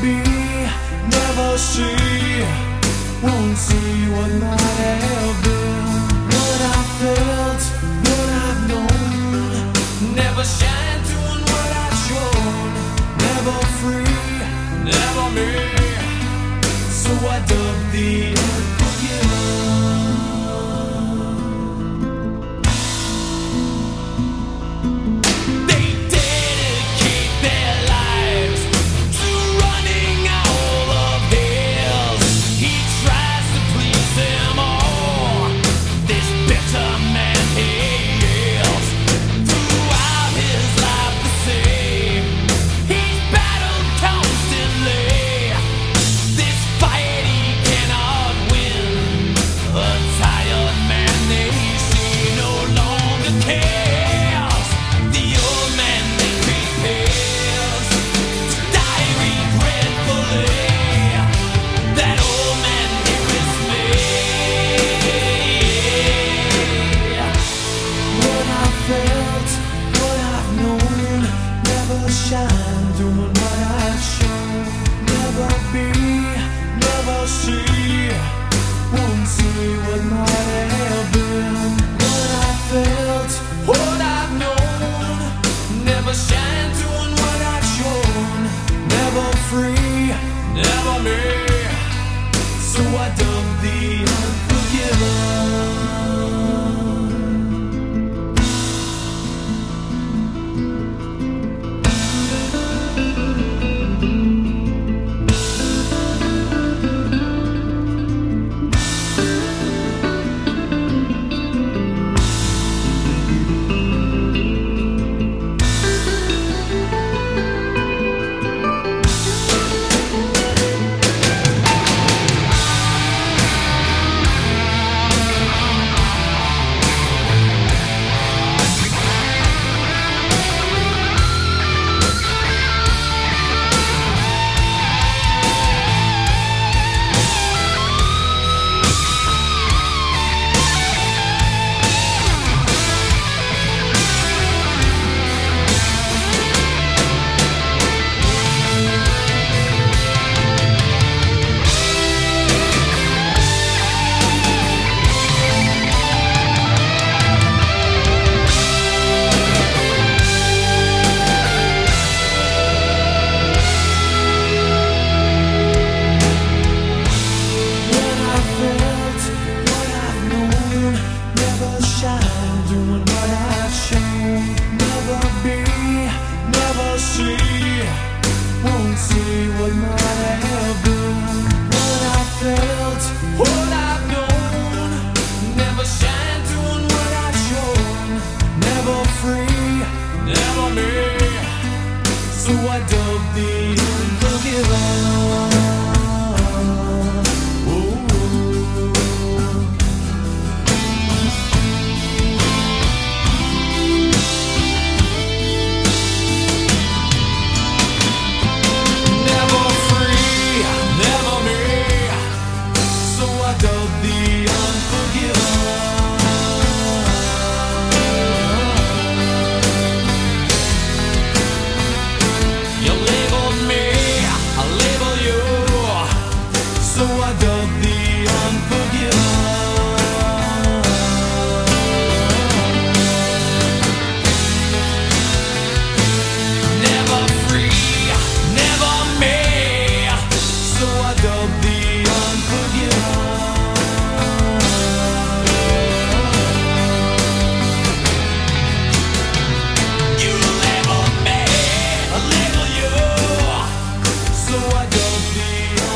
be, never see, won't see what might have been. What I felt, what I've known, never shine doing what I've shown. Never free, never me, so I dug the unforgiven. Shine, doing what I've shown. Never be, never see, won't see what might have been. What I felt, what I've known, never shine, doing what I've shown. Never free, never me, so I dug the unforgiven. Won't see what might have been. What I felt, what I've known, never shine doing what I've shown. Never free, never me, so I dug the unforgiven. So I don't be